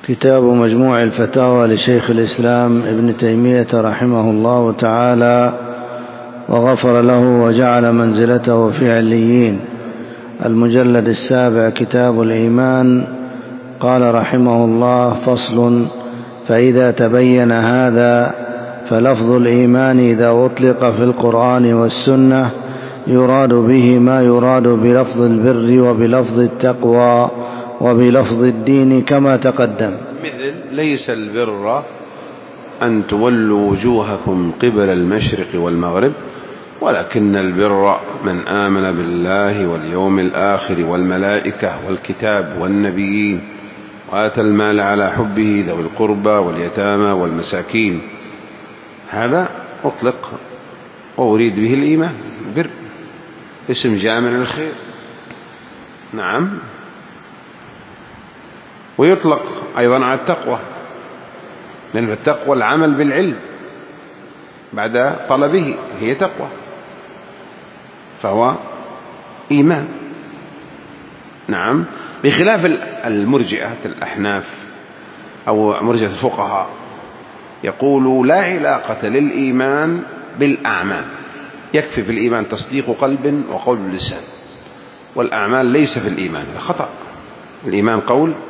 كتاب مجموع الفتاوى لشيخ الإسلام ابن تيمية رحمه الله تعالى وغفر له وجعل منزلته في عليين. المجلد 7 كتاب الإيمان. قال رحمه الله: فصل: فإذا تبين هذا فلفظ الإيمان إذا أطلق في القرآن والسنة يراد به ما يراد بلفظ البر وبلفظ التقوى وبلفظ الدين كما تقدم. مثل: ليس البر أن تولوا وجوهكم قبل المشرق والمغرب ولكن البر من آمن بالله واليوم الآخر والملائكة والكتاب والنبيين وآتى المال على حبه ذوي القربى واليتامى والمساكين. هذا أطلق وأريد به الإيمان، البر اسم جامع للخير. نعم. ويطلق أيضا على التقوى، لأن التقوى العمل بالعلم بعد طلبه هي تقوى، فهو إيمان. نعم. بخلاف المرجئة الأحناف أو مرجئة الفقهاء يقولوا لا علاقة للإيمان بالأعمال، يكفي في الإيمان تصديق قلب وقول اللسان، والأعمال ليس في الإيمان. خطأ. الإيمان قول